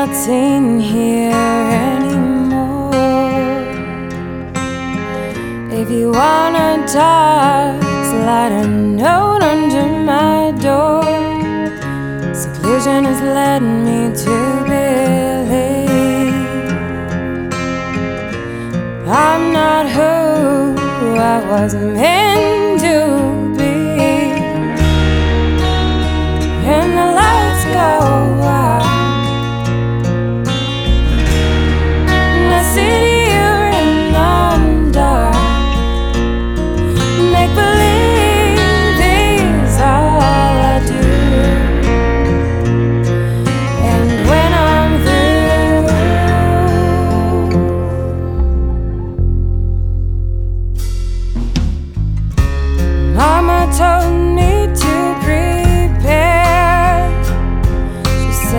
not seen here anymore. If you wanna talk, slide a note under my door. Seclusion has led me to believe I'm not who I was meant